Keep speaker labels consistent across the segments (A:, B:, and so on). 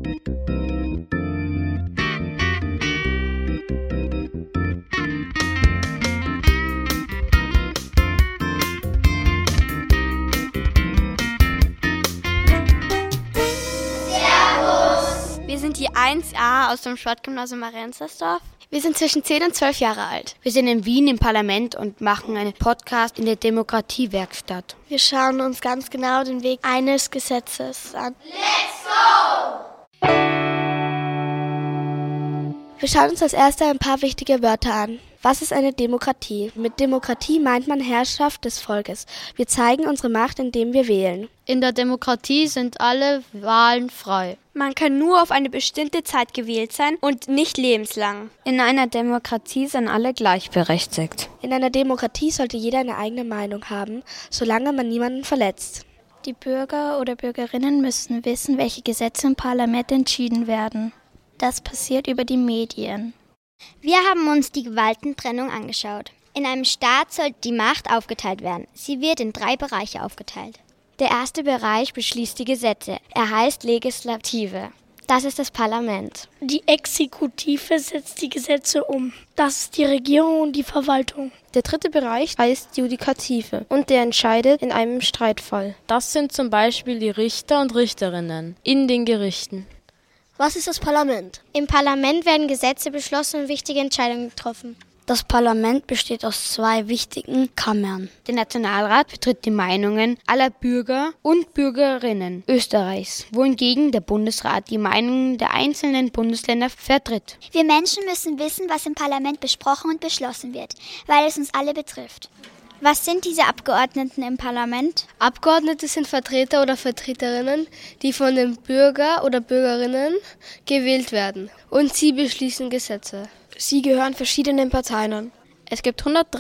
A: Wir sind die 1a aus dem Sportgymnasium Marienzersdorf. Wir sind zwischen 10 und 12 Jahre alt. Wir sind in Wien im Parlament und machen einen Podcast in der Demokratiewerkstatt.
B: Wir schauen uns ganz genau den Weg eines Gesetzes an.
C: Let's go!
B: Wir schauen uns als erstes ein paar wichtige Wörter an. Was ist eine Demokratie? Mit Demokratie meint man Herrschaft des Volkes. Wir zeigen unsere Macht, indem wir wählen.
D: In der Demokratie sind alle Wahlen frei.
A: Man kann nur auf eine bestimmte Zeit gewählt sein und nicht lebenslang.
D: In einer Demokratie sind alle gleichberechtigt.
B: In einer Demokratie sollte jeder eine eigene Meinung haben, solange man niemanden verletzt.
E: Die Bürger oder Bürgerinnen müssen wissen, welche Gesetze im Parlament entschieden werden. Das passiert über die Medien.
C: Wir haben uns die Gewaltentrennung angeschaut. In einem Staat soll die Macht aufgeteilt werden. Sie wird in 3 Bereiche aufgeteilt. Der erste Bereich beschließt die Gesetze. Er heißt Legislative. Das ist das Parlament.
B: Die Exekutive setzt die Gesetze um. Das ist die Regierung und die Verwaltung.
F: Der dritte Bereich heißt Judikative und der entscheidet in einem Streitfall.
D: Das sind zum Beispiel die Richter und Richterinnen in den Gerichten.
B: Was ist das Parlament?
C: Im Parlament werden Gesetze beschlossen und wichtige Entscheidungen getroffen.
A: Das Parlament besteht aus 2 wichtigen Kammern. Der Nationalrat vertritt die Meinungen aller Bürger und Bürgerinnen Österreichs, wohingegen der Bundesrat die Meinungen der einzelnen Bundesländer vertritt.
C: Wir Menschen müssen wissen, was im Parlament besprochen und beschlossen wird, weil es uns alle betrifft. Was sind diese Abgeordneten im Parlament?
F: Abgeordnete sind Vertreter oder Vertreterinnen, die von den Bürger oder Bürgerinnen gewählt werden. Und sie beschließen Gesetze. Sie gehören verschiedenen Parteien an. Es gibt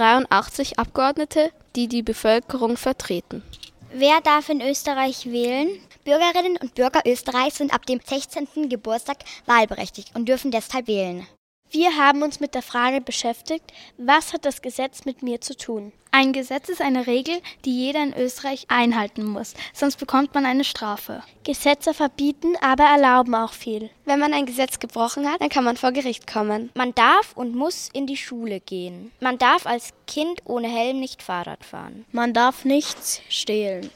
F: 183 Abgeordnete, die die Bevölkerung vertreten.
C: Wer darf in Österreich wählen? Bürgerinnen und Bürger Österreichs sind ab dem 16. Geburtstag wahlberechtigt und dürfen deshalb wählen.
B: Wir haben uns mit der Frage beschäftigt, was hat das Gesetz mit mir zu tun?
E: Ein Gesetz ist eine Regel, die jeder in Österreich einhalten muss, sonst bekommt man eine Strafe.
B: Gesetze verbieten, aber erlauben auch viel. Wenn man ein Gesetz gebrochen hat, dann kann man vor Gericht kommen.
C: Man darf und muss in die Schule gehen. Man darf als Kind ohne Helm nicht Fahrrad fahren.
F: Man darf nichts stehlen.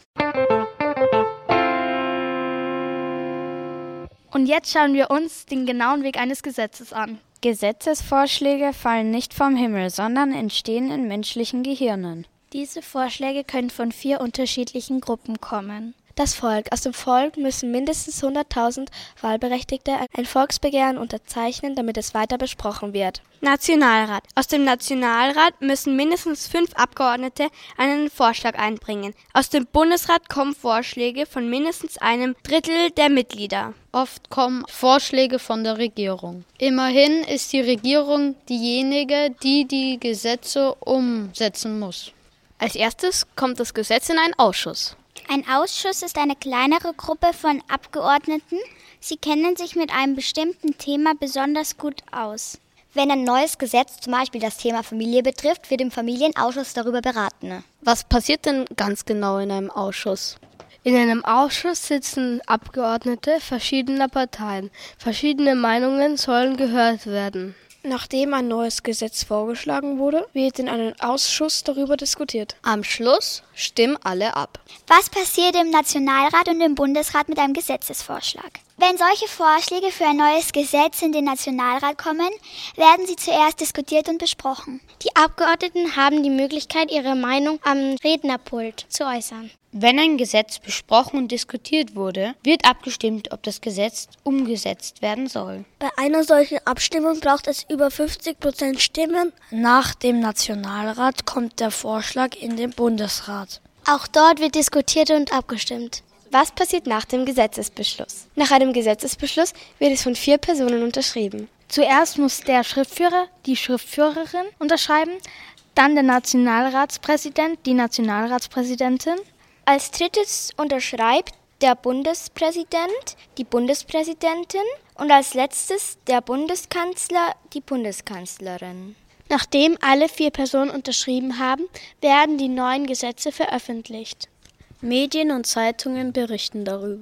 E: Und jetzt schauen wir uns den genauen Weg eines Gesetzes an.
D: Gesetzesvorschläge fallen nicht vom Himmel, sondern entstehen in menschlichen Gehirnen.
E: Diese Vorschläge können von 4 unterschiedlichen Gruppen kommen.
B: Das Volk. Aus dem Volk müssen mindestens 100.000 Wahlberechtigte ein Volksbegehren unterzeichnen, damit es weiter besprochen wird.
A: Nationalrat. Aus dem Nationalrat müssen mindestens 5 Abgeordnete einen Vorschlag einbringen. Aus dem Bundesrat kommen Vorschläge von mindestens einem Drittel der Mitglieder.
D: Oft kommen Vorschläge von der Regierung. Immerhin ist die Regierung diejenige, die die Gesetze umsetzen muss.
F: Als erstes kommt das Gesetz in einen Ausschuss.
C: Ein Ausschuss ist eine kleinere Gruppe von Abgeordneten. Sie kennen sich mit einem bestimmten Thema besonders gut aus. Wenn ein neues Gesetz zum Beispiel das Thema Familie betrifft, wird im Familienausschuss darüber beraten.
F: Was passiert denn ganz genau in einem Ausschuss? In einem Ausschuss sitzen Abgeordnete verschiedener Parteien. Verschiedene Meinungen sollen gehört werden. Nachdem ein neues Gesetz vorgeschlagen wurde, wird in einem Ausschuss darüber diskutiert. Am Schluss stimmen alle ab.
C: Was passiert im Nationalrat und im Bundesrat mit einem Gesetzesvorschlag? Wenn solche Vorschläge für ein neues Gesetz in den Nationalrat kommen, werden sie zuerst diskutiert und besprochen.
B: Die Abgeordneten haben die Möglichkeit, ihre Meinung am Rednerpult zu äußern.
A: Wenn ein Gesetz besprochen und diskutiert wurde, wird abgestimmt, ob das Gesetz umgesetzt werden soll.
B: Bei einer solchen Abstimmung braucht es über 50% Stimmen.
F: Nach dem Nationalrat kommt der Vorschlag in den Bundesrat.
B: Auch dort wird diskutiert und abgestimmt.
A: Was passiert nach dem Gesetzesbeschluss? Nach einem Gesetzesbeschluss wird es von 4 Personen unterschrieben.
E: Zuerst muss der Schriftführer, die Schriftführerin unterschreiben, dann der Nationalratspräsident, die Nationalratspräsidentin.
C: Als drittes unterschreibt der Bundespräsident, die Bundespräsidentin und als letztes der Bundeskanzler, die Bundeskanzlerin.
B: Nachdem alle 4 Personen unterschrieben haben, werden die neuen Gesetze veröffentlicht.
F: Medien und Zeitungen berichten darüber.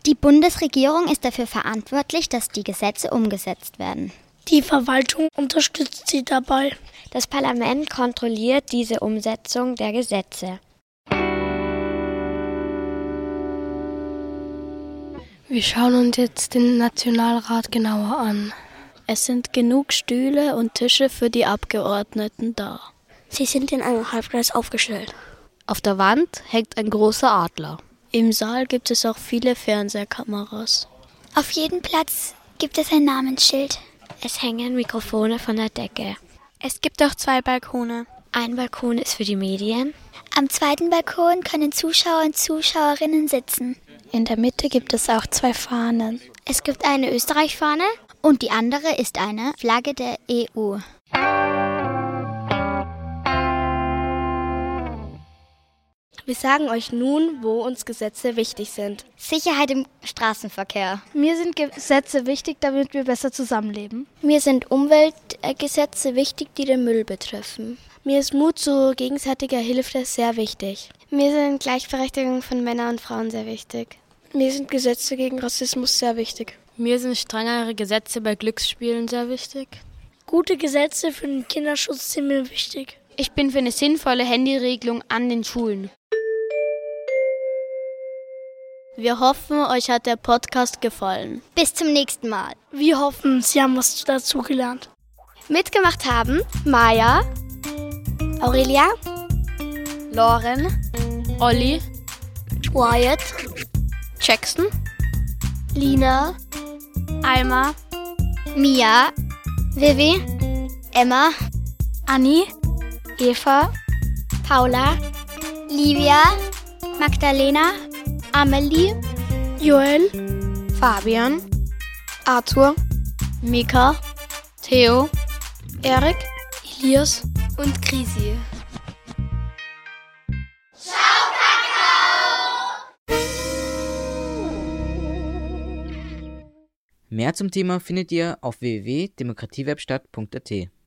C: Die Bundesregierung ist dafür verantwortlich, dass die Gesetze umgesetzt werden.
G: Die Verwaltung unterstützt sie dabei.
C: Das Parlament kontrolliert diese Umsetzung der Gesetze.
F: Wir schauen uns jetzt den Nationalrat genauer an.
H: Es sind genug Stühle und Tische für die Abgeordneten da.
G: Sie sind in einem Halbkreis aufgestellt.
F: Auf der Wand hängt ein großer Adler.
H: Im Saal gibt es auch viele Fernsehkameras.
C: Auf jedem Platz gibt es ein Namensschild. Es hängen Mikrofone von der Decke.
B: Es gibt auch 2 Balkone.
C: Ein Balkon ist für die Medien.
I: Am zweiten Balkon können Zuschauer und Zuschauerinnen sitzen.
H: In der Mitte gibt es auch 2 Fahnen.
C: Es gibt eine Österreich-Fahne und die andere ist eine Flagge der EU.
B: Wir sagen euch nun, wo uns Gesetze wichtig sind.
C: Sicherheit im Straßenverkehr.
E: Mir sind Gesetze wichtig, damit wir besser zusammenleben.
H: Mir sind Umweltgesetze wichtig, die den Müll betreffen.
B: Mir ist Mut zu gegenseitiger Hilfe sehr wichtig.
F: Mir sind Gleichberechtigung von Männern und Frauen sehr wichtig.
G: Mir sind Gesetze gegen Rassismus sehr wichtig.
F: Mir sind strengere Gesetze bei Glücksspielen sehr wichtig.
G: Gute Gesetze für den Kinderschutz sind mir wichtig.
A: Ich bin für eine sinnvolle Handyregelung an den Schulen.
H: Wir hoffen, euch hat der Podcast gefallen.
C: Bis zum nächsten Mal.
G: Wir hoffen, Sie haben was dazugelernt.
B: Mitgemacht haben Maja, Aurelia,
A: Lauren,
F: Olli,
G: Wyatt,
A: Jackson,
B: Lina,
E: Alma,
C: Mia, Vivi, Emma,
E: Anni,
B: Eva,
C: Paula, Livia, Magdalena,
B: Amelie,
G: Joel,
A: Fabian,
B: Arthur,
H: Mika,
F: Theo,
B: Erik,
G: Elias
F: und Krisi.
J: Mehr zum Thema findet ihr auf www.demokratiewebstadt.at.